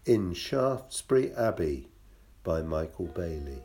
In Shaftesbury Abbey by Michael Bailey.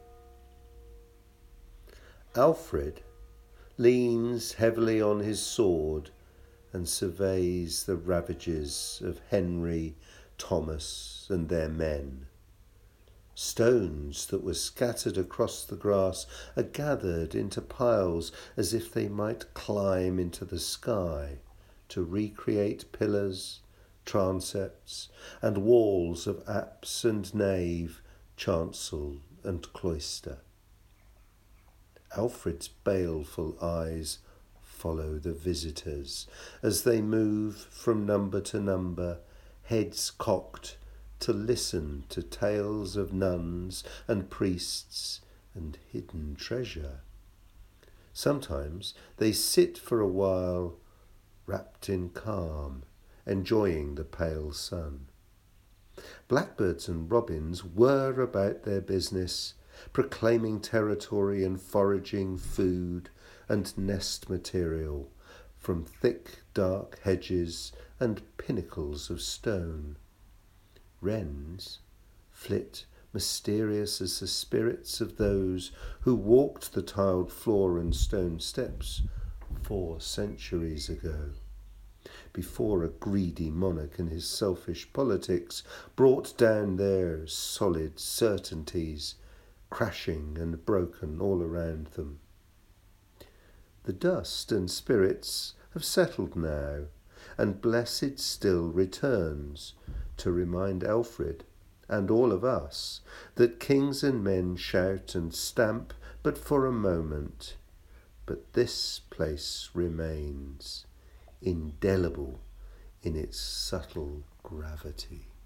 Alfred leans heavily on his sword and surveys the ravages of Henry, Thomas and their men. Stones that were scattered across the grass are gathered into piles as if they might climb into the sky to recreate pillars, transepts and walls of apse and nave, chancel and cloister. Alfred's baleful eyes follow the visitors as they move from number to number, heads cocked to listen to tales of nuns and priests and hidden treasure. Sometimes they sit for a while, wrapped in calm, enjoying the pale sun. Blackbirds and robins whir about their business, proclaiming territory and foraging food and nest material from thick dark hedges and pinnacles of stone. Wrens flit mysterious as the spirits of those who walked the tiled floor and stone steps 4 centuries ago, before a greedy monarch and his selfish politics brought down their solid certainties, crashing and broken all around them. The dust and spirits have settled now, and blessed still returns to remind Alfred and all of us that kings and men shout and stamp but for a moment, but this place remains indelible in its subtle gravity.